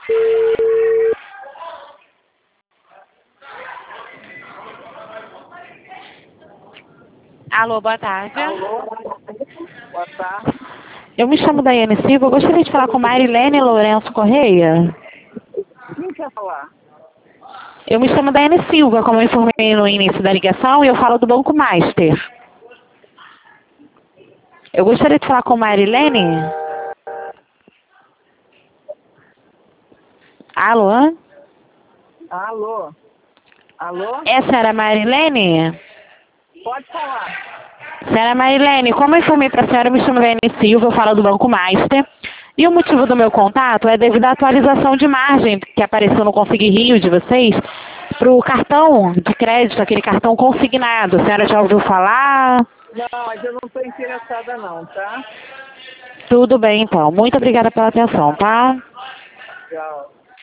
Alô, boa tarde. Alô, boa tarde. Eu me chamo Daiane Silva. Eu gostaria de falar com Marilene Lourenço Correia. Quem quer falar? Eu me chamo Daiane Silva, como eu informei no início da ligação, e eu falo do Banco Master. Eu gostaria de falar com Marilene. Alô? Alô, alô, Essa era a Marilene? pode falar. Senhora Marilene, como eu informei para a senhora, eu me chamo Daiane Silva, eu falo do Banco Master. E o motivo do meu contato é devido à atualização de margem que apareceu no Consig Rio de vocês para o cartão de crédito, aquele cartão consignado. A senhora já ouviu falar? Não, mas eu não estou interessada não, tá? Tudo bem, então. Muito obrigada pela atenção, tá? Tchau.